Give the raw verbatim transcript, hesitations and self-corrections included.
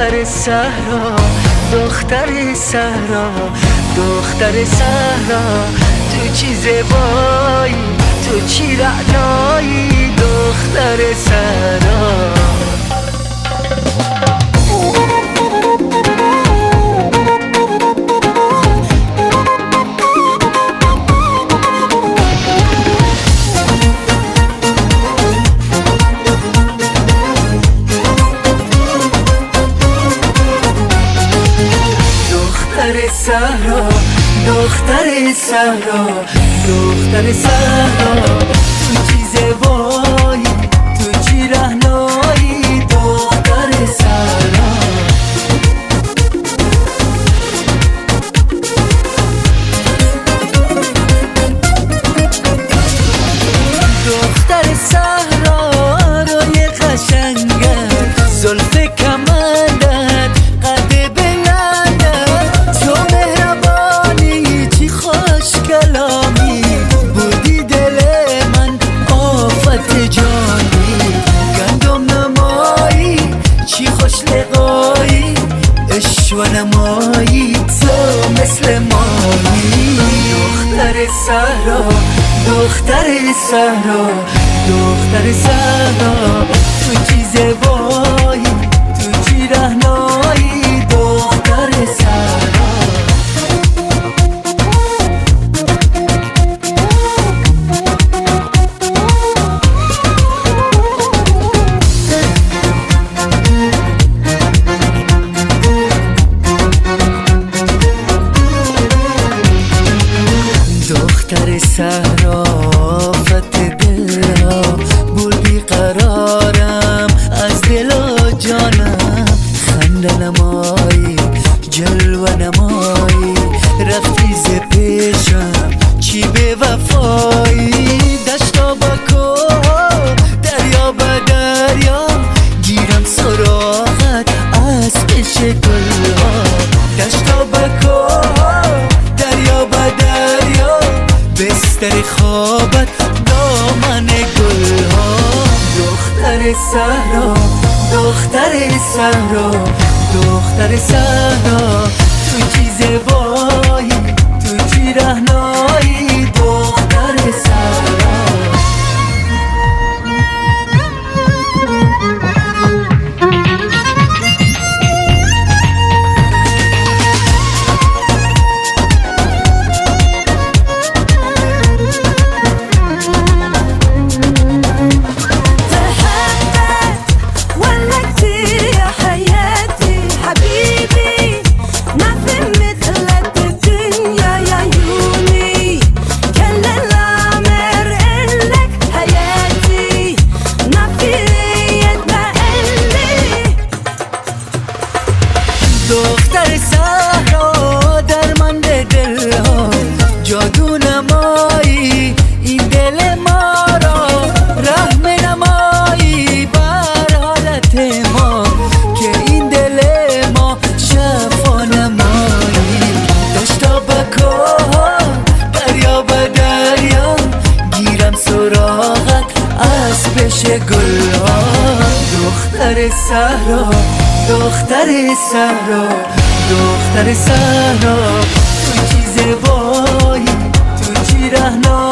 دختر صحرا، دختر صحرا، دختر صحرا، تو چی زیبایی، تو چی رعنایی، دختر صحرا. دختر صحرا، دختر صحرا، دختر صحرا، تو چی زیبایی، تو چی رعنایی، دختر صحرا. دختر صحرا روی قشنگت، زلف کمندت، قد بلندت، تو مهربانی چی خوش کلامی، بودی دل من آفت جانی، گندم نمایی چی خوش لقایی، عشق و نمایی تو مثل مایی. دختر صحرا، دختر صحرا، دختر صحرا، تو چی زیبایی، تو چی رعنایی، دختر صحرا. دختر صحرا آفت دلها، بودی قرارم از دل و جانم، خنده نمایی جلوه نمایی، رفتی ز پیشم چی به وفایی، دشتا با کوه دریا با دریا، گیرم سراغت از پیش گلها، دشتا با کوه دریا با دریا، بستر خوابت دامن گلها. دختر صحرا، دختر صحرا، دختر صحرا، تو چی زیبایی، تو چی رعنایی، دختر صحرا. دختر صحرا درمند دلها، جادو نمایی این دل ما را، رحم نمایی بر حالت ما، که این دل ما شفا نمایی، دشتا با کوه دریا با دریا، گیرم سراغت از پیش گلها. دختر صحرا، دختر صحرا، دختر صحرا، تو چی زیبایی، تو چی رعنایی.